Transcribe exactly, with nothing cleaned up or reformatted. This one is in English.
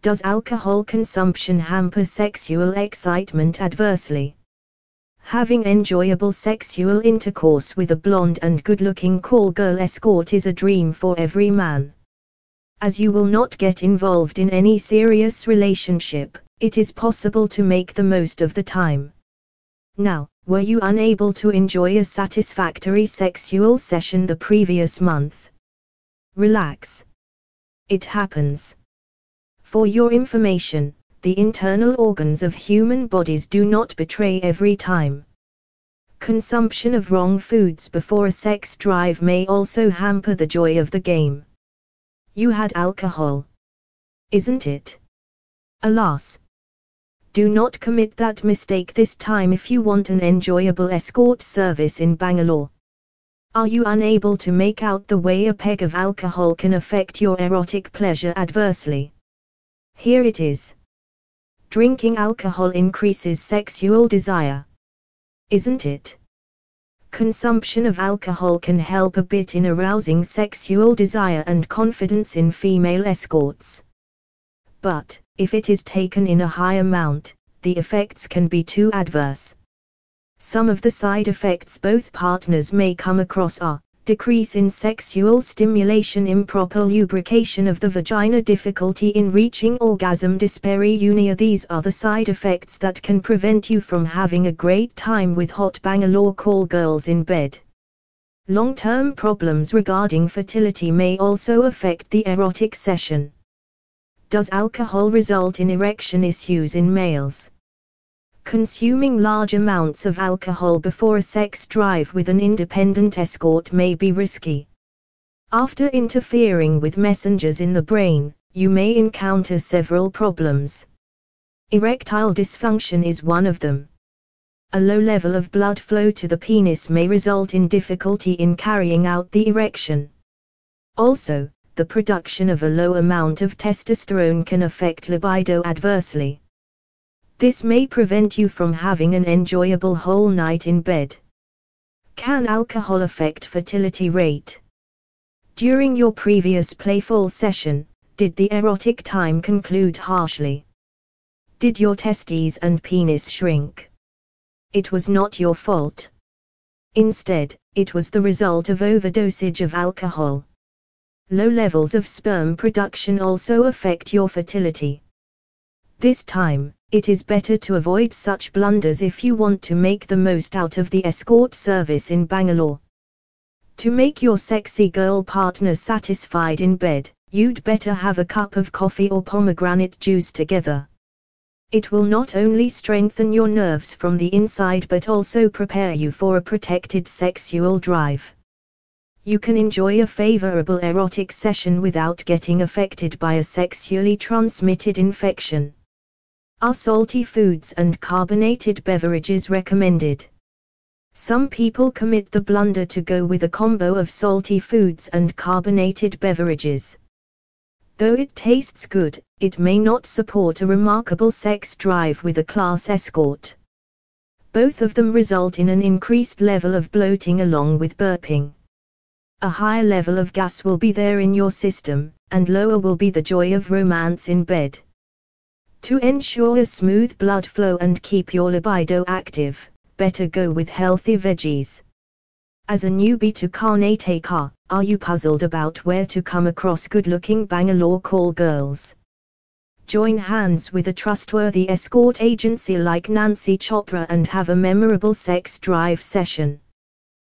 Does alcohol consumption hamper sexual excitement adversely? Having enjoyable sexual intercourse with a blonde and good-looking call girl escort is a dream for every man. As you will not get involved in any serious relationship, it is possible to make the most of the time. Now, were you unable to enjoy a satisfactory sexual session the previous month? Relax. It happens. For your information, the internal organs of human bodies do not betray every time. Consumption of wrong foods before a sex drive may also hamper the joy of the game. You had alcohol. Isn't it? Alas. Do not commit that mistake this time if you want an enjoyable escort service in Bangalore. Are you unable to make out the way a peg of alcohol can affect your erotic pleasure adversely? Here it is. Drinking alcohol increases sexual desire. Isn't it? Consumption of alcohol can help a bit in arousing sexual desire and confidence in female escorts. But, if it is taken in a high amount, the effects can be too adverse. Some of the side effects both partners may come across are decrease in sexual stimulation, improper lubrication of the vagina, difficulty in reaching orgasm, dyspareunia. These are the side effects that can prevent you from having a great time with hot Bangalore call girls in bed. Long-term problems regarding fertility may also affect the erotic session. Does alcohol result in erection issues in males? Consuming large amounts of alcohol before a sex drive with an independent escort may be risky. After interfering with messengers in the brain, you may encounter several problems. Erectile dysfunction is one of them. A low level of blood flow to the penis may result in difficulty in carrying out the erection. Also, the production of a low amount of testosterone can affect libido adversely. This may prevent you from having an enjoyable whole night in bed. Can alcohol affect fertility rate? During your previous playful session, did the erotic time conclude harshly? Did your testes and penis shrink? It was not your fault. Instead, it was the result of overdosage of alcohol. Low levels of sperm production also affect your fertility. This time, it is better to avoid such blunders if you want to make the most out of the escort service in Bangalore. To make your sexy girl partner satisfied in bed, you'd better have a cup of coffee or pomegranate juice together. It will not only strengthen your nerves from the inside but also prepare you for a protected sexual drive. You can enjoy a favorable erotic session without getting affected by a sexually transmitted infection. Are salty foods and carbonated beverages recommended? Some people commit the blunder to go with a combo of salty foods and carbonated beverages. Though it tastes good, it may not support a remarkable sex drive with a class escort. Both of them result in an increased level of bloating along with burping. A higher level of gas will be there in your system, and lower will be the joy of romance in bed. To ensure a smooth blood flow and keep your libido active, better go with healthy veggies. As a newbie to Karnataka, are you puzzled about where to come across good-looking Bangalore call girls? Join hands with a trustworthy escort agency like Nancy Chopra and have a memorable sex drive session.